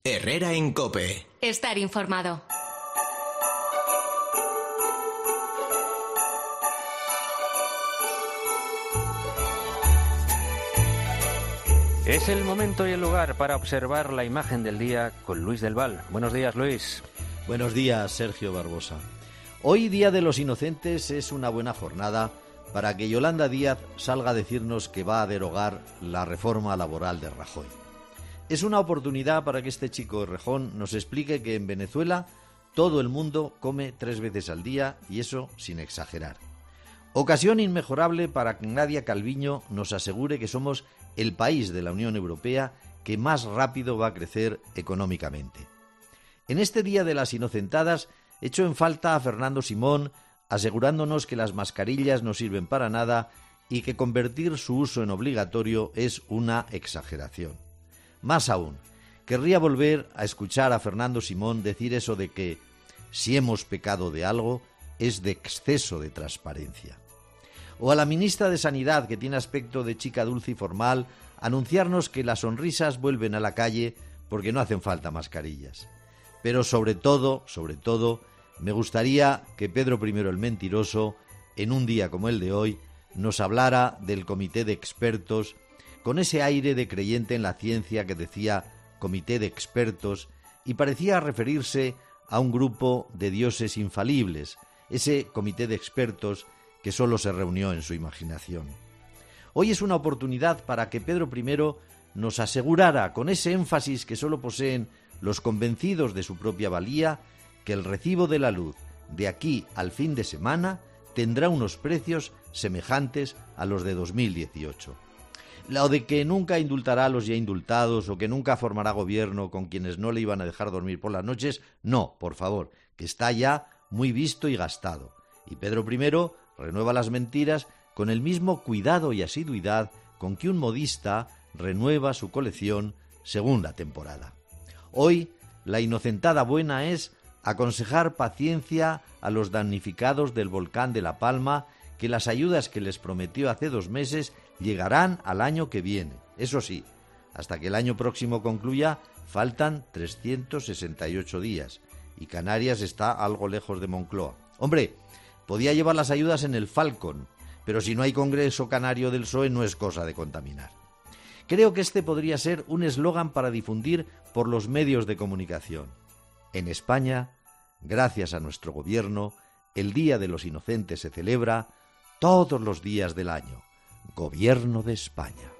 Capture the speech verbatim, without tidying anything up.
Herrera en COPE. Estar informado. Es el momento y el lugar para observar la imagen del día con Luis del Val. Buenos días, Luis. Buenos días, Sergio Barbosa. Hoy, Día de los Inocentes, es una buena jornada para que Yolanda Díaz salga a decirnos que va a derogar la reforma laboral de Rajoy. Es una oportunidad para que este chico de Rejón nos explique que en Venezuela todo el mundo come tres veces al día y eso sin exagerar. Ocasión inmejorable para que Nadia Calviño nos asegure que somos el país de la Unión Europea que más rápido va a crecer económicamente. En este Día de las Inocentadas echo en falta a Fernando Simón asegurándonos que las mascarillas no sirven para nada y que convertir su uso en obligatorio es una exageración. Más aún, querría volver a escuchar a Fernando Simón decir eso de que si hemos pecado de algo es de exceso de transparencia. O a la ministra de Sanidad, que tiene aspecto de chica dulce y formal, anunciarnos que las sonrisas vuelven a la calle porque no hacen falta mascarillas. Pero sobre todo, sobre todo, me gustaría que Pedro primero el Mentiroso, en un día como el de hoy, nos hablara del comité de expertos, con ese aire de creyente en la ciencia que decía comité de expertos, y parecía referirse a un grupo de dioses infalibles, ese comité de expertos que solo se reunió en su imaginación. Hoy es una oportunidad para que Pedro primero nos asegurara, con ese énfasis que solo poseen los convencidos de su propia valía, que el recibo de la luz de aquí al fin de semana tendrá unos precios semejantes a los de dos mil dieciocho. Lo de que nunca indultará a los ya indultados o que nunca formará gobierno con quienes no le iban a dejar dormir por las noches, no, por favor, que está ya muy visto y gastado. Y Pedro primero renueva las mentiras con el mismo cuidado y asiduidad con que un modista renueva su colección según la temporada. Hoy, la inocentada buena es aconsejar paciencia a los damnificados del volcán de La Palma, que las ayudas que les prometió hace dos meses llegarán al año que viene. Eso sí, hasta que el año próximo concluya, faltan trescientos sesenta y ocho días, y Canarias está algo lejos de Moncloa. Hombre, podía llevar las ayudas en el Falcon, pero si no hay Congreso Canario del P S O E no es cosa de contaminar. Creo que este podría ser un eslogan para difundir por los medios de comunicación. En España, gracias a nuestro gobierno, el Día de los Inocentes se celebra todos los días del año. Gobierno de España.